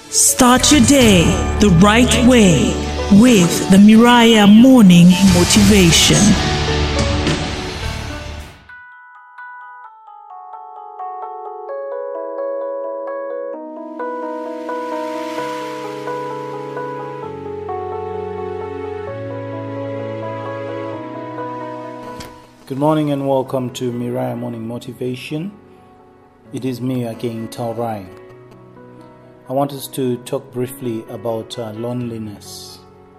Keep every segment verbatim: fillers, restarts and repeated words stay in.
Start your day the right way with the Miriah Morning Motivation. Good morning and welcome to Miriah Morning Motivation. It is me again, Taurai. I want us to talk briefly about uh, loneliness.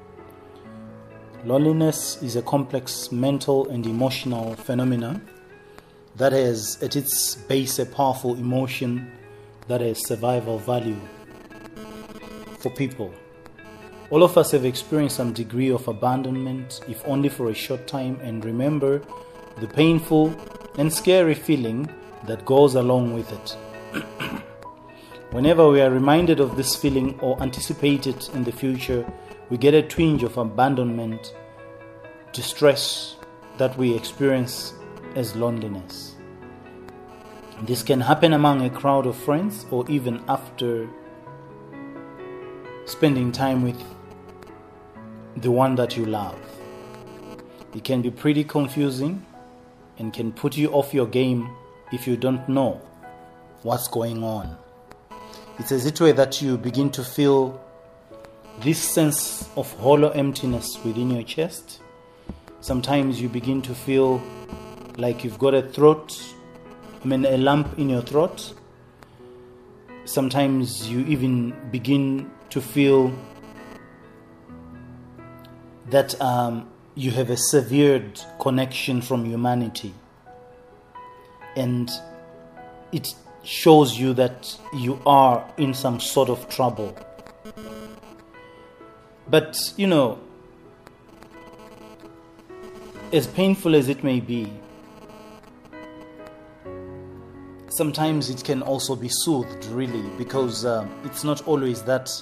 Loneliness is a complex mental and emotional phenomenon that has at its base a powerful emotion that has survival value for people. All of us have experienced some degree of abandonment, if only for a short time, and remember the painful and scary feeling that goes along with it. Whenever we are reminded of this feeling or anticipate it in the future, we get a twinge of abandonment, distress that we experience as loneliness. This can happen among a crowd of friends or even after spending time with the one that you love. It can be pretty confusing and can put you off your game if you don't know what's going on. It's as it were that you begin to feel this sense of hollow emptiness within your chest. Sometimes you begin to feel like you've got a throat, I mean a lump in your throat. Sometimes you even begin to feel that um, you have a severed connection from humanity. And it shows you that you are in some sort of trouble. But, you know, as painful as it may be, sometimes it can also be soothed, really, because uh, it's not always that.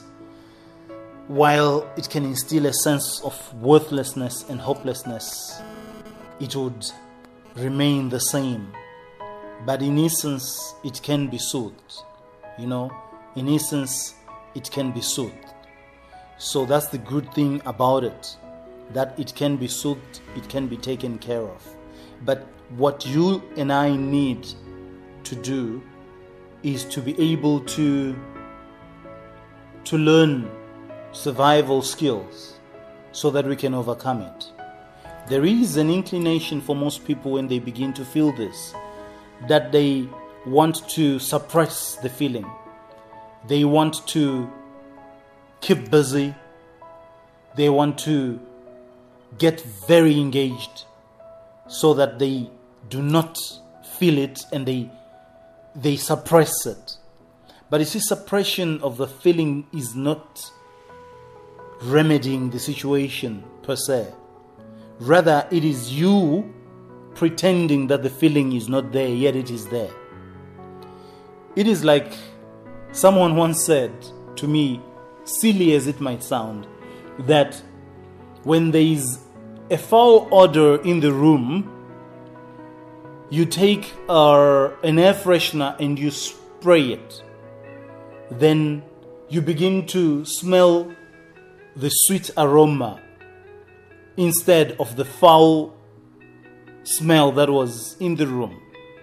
While it can instill a sense of worthlessness and hopelessness, it would remain the same. But in essence, it can be soothed. You know, in essence, it can be soothed. So that's the good thing about it, that it can be soothed, it can be taken care of. But what you and I need to do is to be able to, to learn survival skills so that we can overcome it. There is an inclination for most people when they begin to feel this, that they want to suppress the feeling. They want to keep busy. They want to get very engaged so that they do not feel it and they they suppress it. But you see, suppression of the feeling is not remedying the situation per se. Rather, it is you pretending that the feeling is not there, yet it is there. It is like someone once said to me, silly as it might sound, that when there is a foul odor in the room, you take uh, an air freshener and you spray it. Then you begin to smell the sweet aroma instead of the foul smell that was in the room.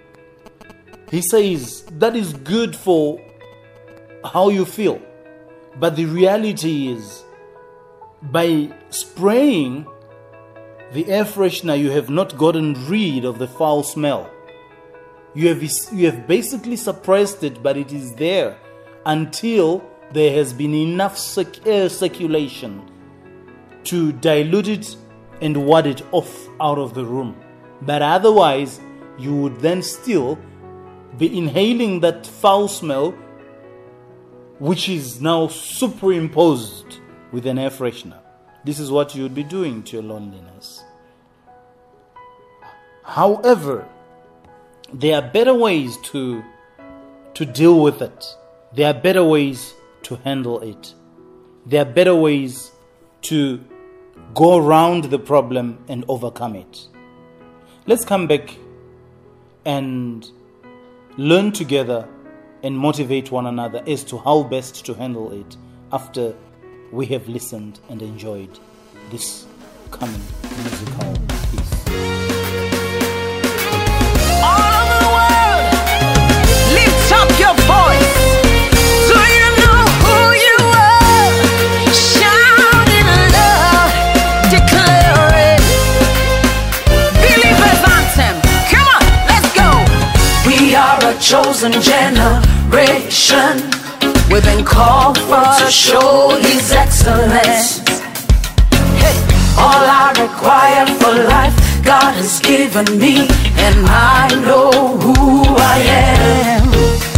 He says that is good for how you feel, but the reality is, by spraying the air freshener, you have not gotten rid of the foul smell. You have you have basically suppressed it, but it is there until there has been enough air circulation to dilute it and ward it off out of the room. But otherwise, you would then still be inhaling that foul smell, which is now superimposed with an air freshener. This is what you would be doing to your loneliness. However, there are better ways to, to deal with it. There are better ways to handle it. There are better ways to go around the problem and overcome it. Let's come back and learn together and motivate one another as to how best to handle it after we have listened and enjoyed this coming musical piece. All over the world, lift up your voice. Do you know who you are? Shout in love, declare it. Believers anthem. Come on, let's go. We are a chosen generation. We've been called for to show His excellence. Hey, all I require for life, God has given me, and I know who I am.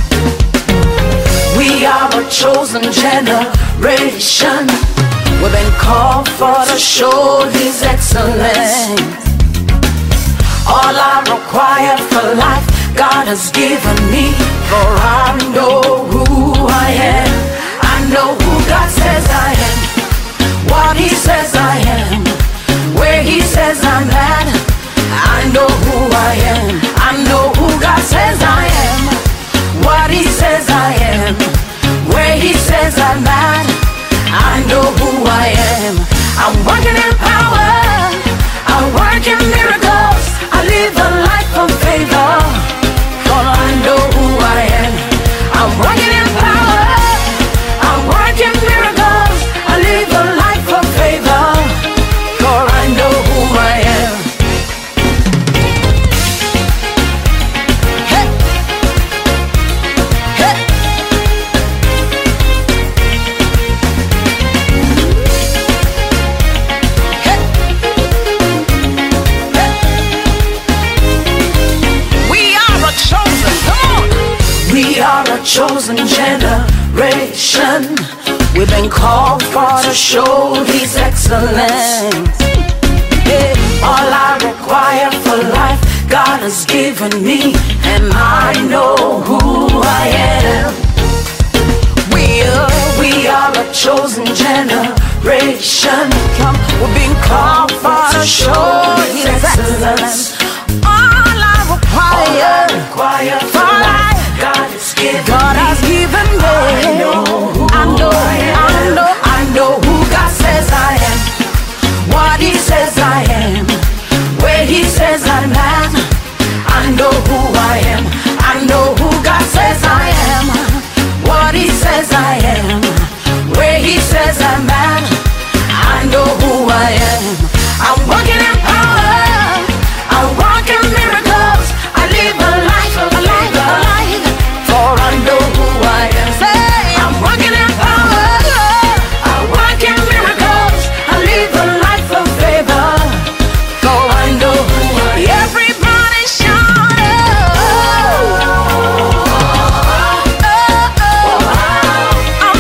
We are a chosen generation. We've been called for to show His excellence. All I require for life, God has given me, for I know who I am. I know who God says I am, what He says I am, where He says I'm at. I know who I am. I know who God says I am, what He says I am, where He says I'm at. I know who I am. I'm working in power, I work in miracles, I live a life of favor. For I know who I am. I'm working in power, I work in miracles, I live a life of favor. For I know who I am. Hey, hey. Hey, hey. We are a chosen, come on. We are a chosen generation. We've been called for to show His excellence. Yeah. All I require for life, God has given me, and I know who I am. We are, we are a chosen generation. Come, we've been called for to show His excellence. All I require, All I require for life, God has given God me. Has given me. I know who I know, I, I know, I know who God says I am, what He says I am, where He says I'm at. I know who I am. I know who God says I am, what He says I am, where He says I'm at. I know who I am. I'm walking in power, I walk in miracles, I live a life of a life of a life. For I know who I am. Say, I'm walking in power, I walk in miracles, I live a life of favor. For I know who I am. Everybody shout oh, oh, oh, oh, I'm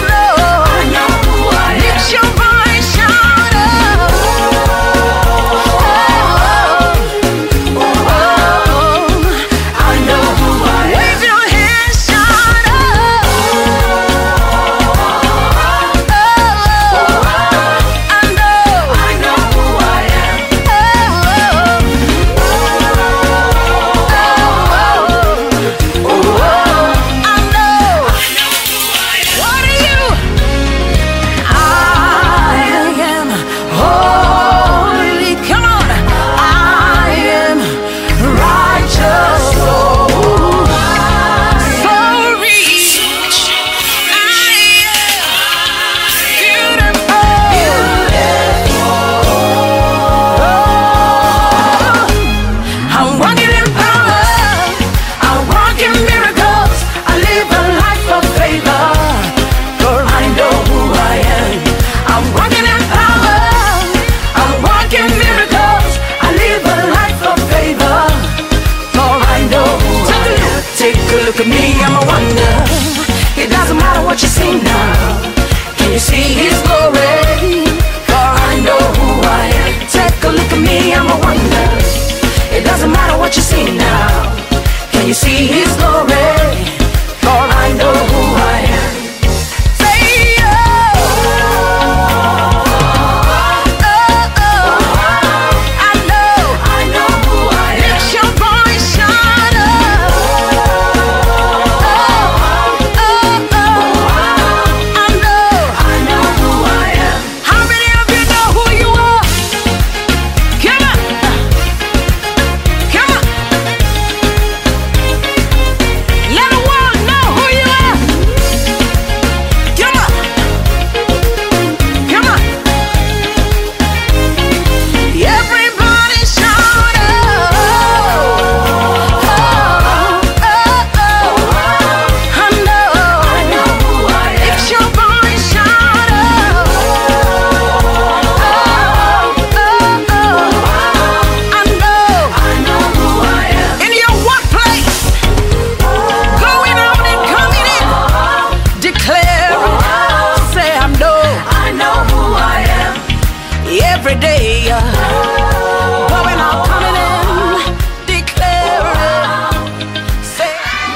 every day. Going out, coming in, declaring, say,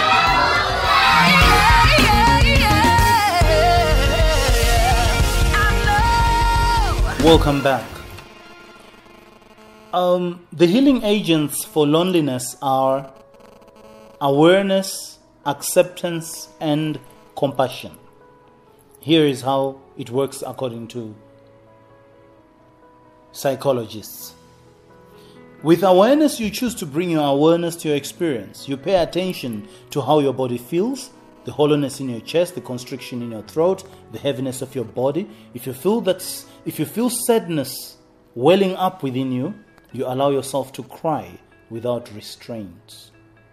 yeah, yeah, yeah. I know. Welcome back. Um, the healing agents for loneliness are awareness, acceptance, and compassion. Here is how it works according to psychologists. With awareness, you choose to bring your awareness to your experience. You pay attention to how your body feels, the hollowness in your chest, the constriction in your throat, the heaviness of your body. If you feel that, if you feel sadness welling up within you, you allow yourself to cry without restraint.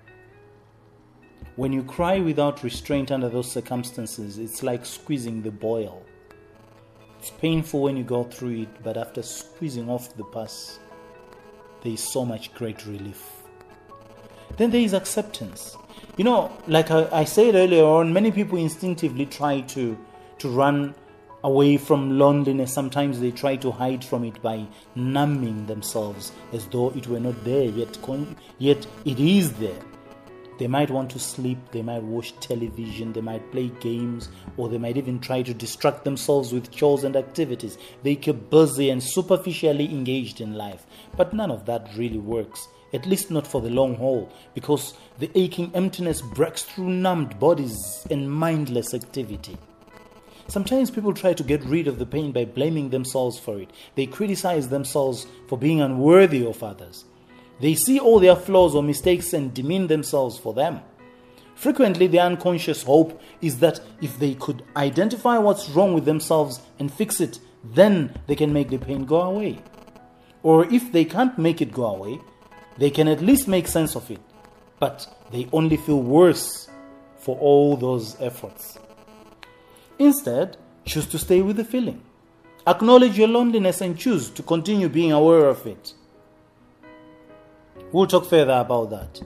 When you cry without restraint under those circumstances, it's like squeezing the boil. It's painful when you go through it, but after squeezing off the pus, there is so much great relief. Then there is acceptance. You know, like I, I said earlier on, many people instinctively try to, to run away from loneliness. Sometimes they try to hide from it by numbing themselves as though it were not there, yet, con- yet it is there. They might want to sleep, they might watch television, they might play games, or they might even try to distract themselves with chores and activities. They keep busy and superficially engaged in life. But none of that really works, at least not for the long haul, because the aching emptiness breaks through numbed bodies and mindless activity. Sometimes people try to get rid of the pain by blaming themselves for it. They criticize themselves for being unworthy of others. They see all their flaws or mistakes and demean themselves for them. Frequently, the unconscious hope is that if they could identify what's wrong with themselves and fix it, then they can make the pain go away. Or if they can't make it go away, they can at least make sense of it. But they only feel worse for all those efforts. Instead, choose to stay with the feeling. Acknowledge your loneliness and choose to continue being aware of it. We'll talk further about that.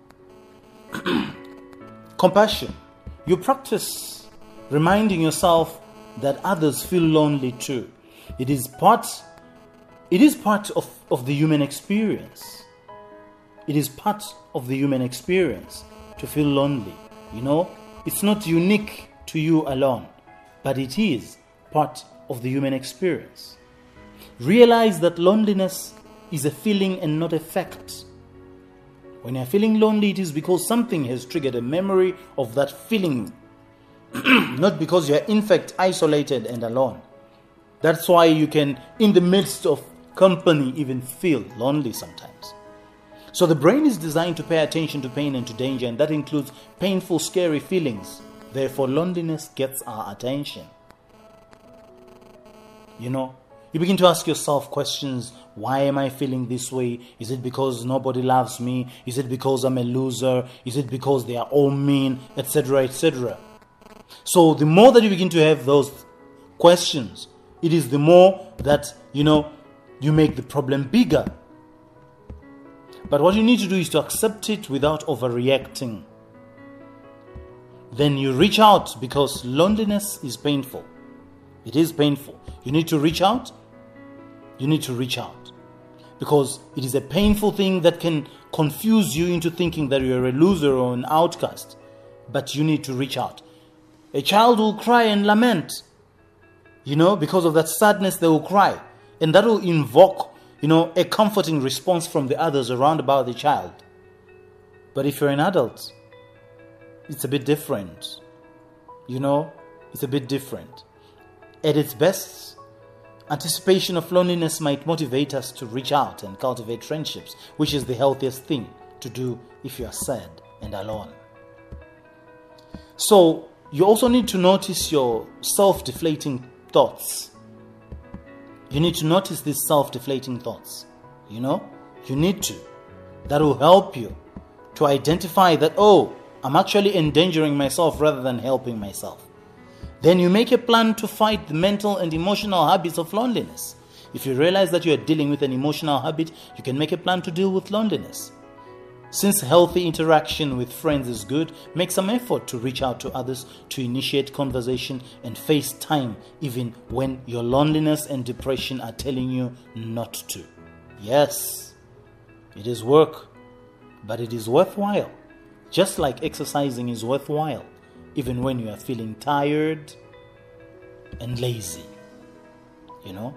Compassion. You practice reminding yourself that others feel lonely too. It is part, it is part of, of the human experience. It is part of the human experience to feel lonely. You know, it's not unique to you alone, but it is part of the human experience. Realize that loneliness is a feeling and not a fact. When you're feeling lonely, it is because something has triggered a memory of that feeling, not because you're in fact isolated and alone. That's why you can, in the midst of company, even feel lonely sometimes. So the brain is designed to pay attention to pain and to danger, and that includes painful, scary feelings. Therefore, loneliness gets our attention. You know, you begin to ask yourself questions. Why am I feeling this way? Is it because nobody loves me? Is it because I'm a loser? Is it because they are all mean? Etc, et cetera. So the more that you begin to have those questions, it is the more that, you know, you make the problem bigger. But what you need to do is to accept it without overreacting. Then you reach out, because loneliness is painful. It is painful. You need to reach out. You need to reach out. Because it is a painful thing that can confuse you into thinking that you're a loser or an outcast. But you need to reach out. A child will cry and lament. You know, because of that sadness, they will cry. And that will invoke, you know, a comforting response from the others around about the child. But if you're an adult, it's a bit different. You know, it's a bit different. At its best, anticipation of loneliness might motivate us to reach out and cultivate friendships, which is the healthiest thing to do if you are sad and alone. So, you also need to notice your self-deflating thoughts. You need to notice these self-deflating thoughts. You know, you need to. That will help you to identify that, oh, I'm actually endangering myself rather than helping myself. Then you make a plan to fight the mental and emotional habits of loneliness. If you realize that you are dealing with an emotional habit, you can make a plan to deal with loneliness. Since healthy interaction with friends is good, make some effort to reach out to others, to initiate conversation and face time even when your loneliness and depression are telling you not to. Yes, it is work, but it is worthwhile. Just like exercising is worthwhile, even when you are feeling tired and lazy. You know?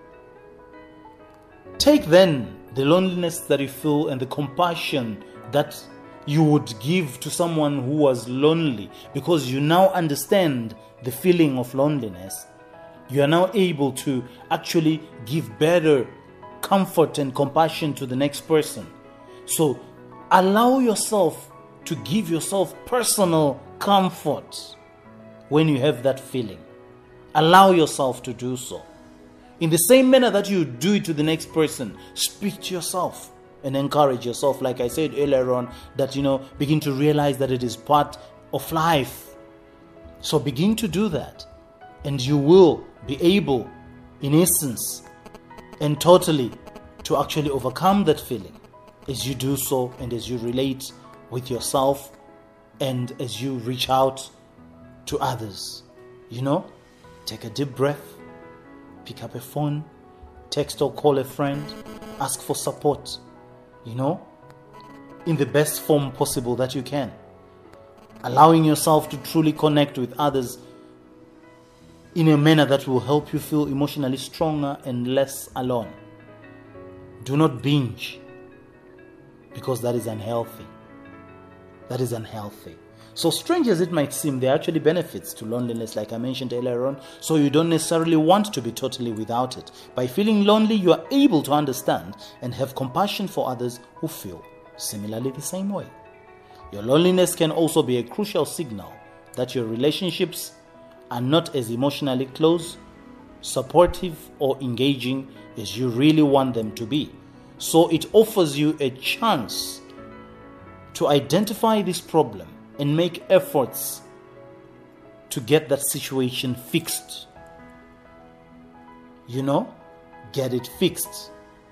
Take then the loneliness that you feel and the compassion that you would give to someone who was lonely, because you now understand the feeling of loneliness. You are now able to actually give better comfort and compassion to the next person. So allow yourself to give yourself personal comfort when you have that feeling. Allow yourself to do so. In the same manner that you do it to the next person, speak to yourself and encourage yourself. Like I said earlier on, that, you know, begin to realize that it is part of life. So begin to do that, and you will be able, in essence and totally, to actually overcome that feeling as you do so, and as you relate with yourself, and as you reach out to others. You know, take a deep breath. Pick up a phone, text or call a friend, ask for support, you know, in the best form possible that you can. Allowing yourself to truly connect with others in a manner that will help you feel emotionally stronger and less alone. Do not binge, because that is unhealthy. That is unhealthy. So strange as it might seem, there are actually benefits to loneliness, like I mentioned earlier on. So you don't necessarily want to be totally without it. By feeling lonely, you are able to understand and have compassion for others who feel similarly the same way. Your loneliness can also be a crucial signal that your relationships are not as emotionally close, supportive, or engaging as you really want them to be. So it offers you a chance to identify this problem and make efforts to get that situation fixed. You know, get it fixed.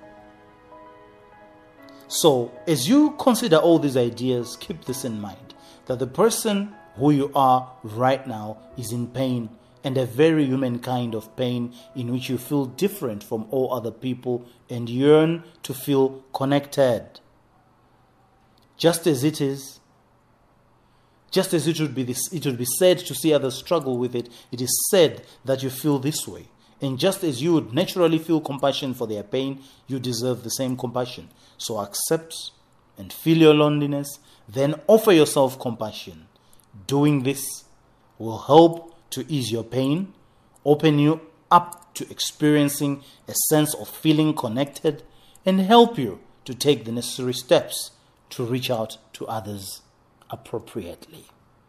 So, as you consider all these ideas, keep this in mind, that the person who you are right now is in pain, and a very human kind of pain in which you feel different from all other people and yearn to feel connected. Just as it is Just as it would be this, it would be said to see others struggle with it, it is said that you feel this way. And just as you would naturally feel compassion for their pain, you deserve the same compassion. So accept and feel your loneliness, then offer yourself compassion. Doing this will help to ease your pain, open you up to experiencing a sense of feeling connected, and help you to take the necessary steps to reach out to others appropriately.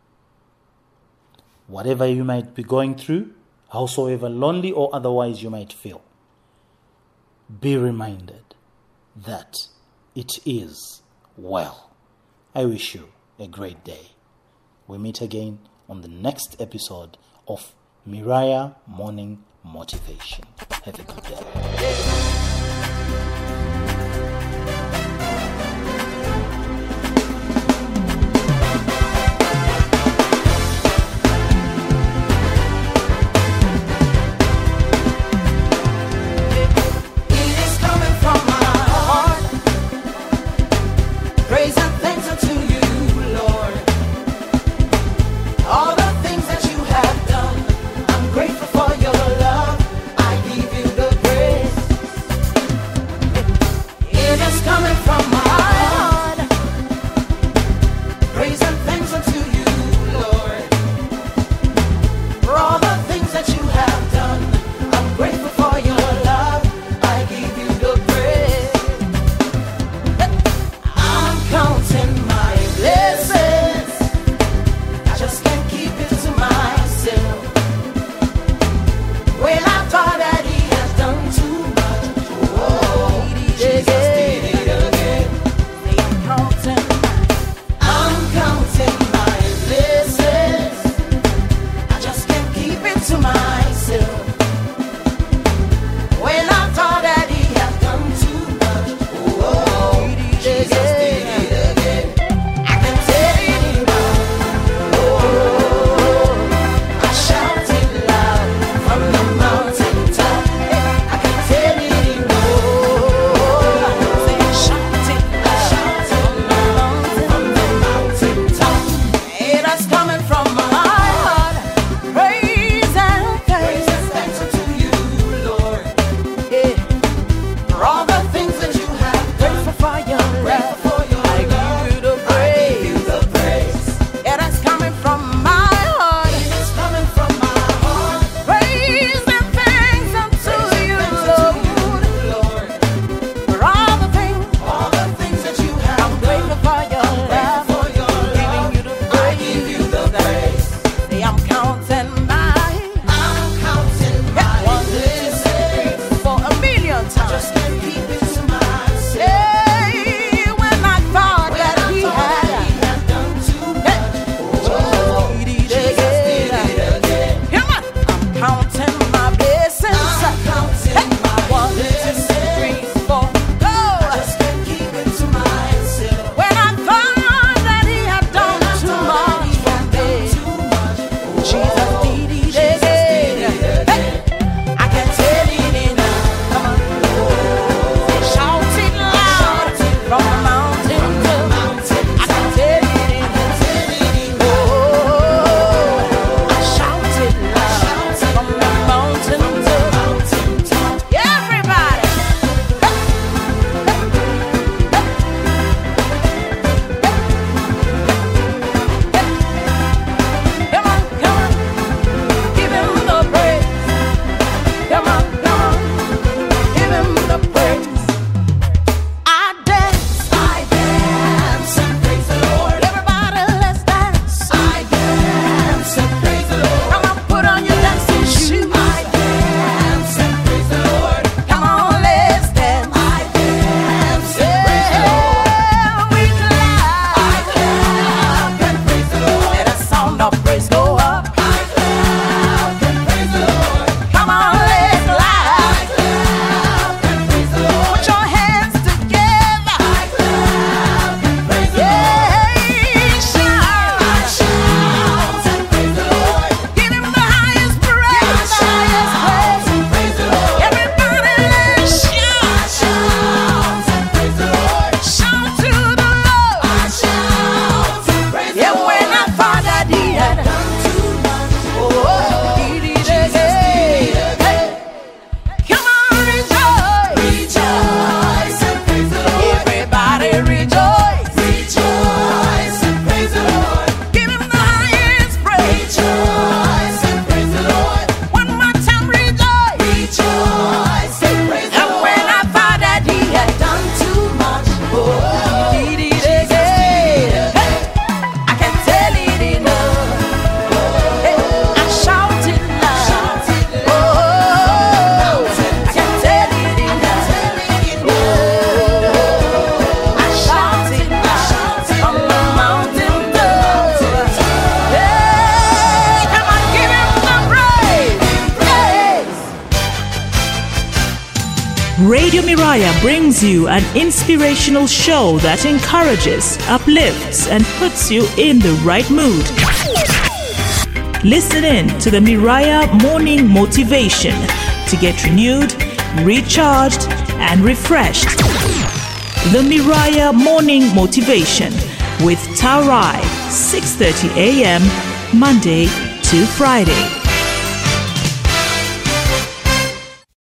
Whatever you might be going through, howsoever lonely or otherwise you might feel, be reminded that it is well. I wish you a great day. We meet again on the next episode of Miriah Morning Motivation. Have a good day. When I thought that he had done too much, oh, Jesus did it again. Radio Miraya brings you an inspirational show that encourages, uplifts, and puts you in the right mood. Listen in to the Miraya Morning Motivation to get renewed, recharged, and refreshed. The Miraya Morning Motivation with Taurai, six thirty a.m. Monday to Friday.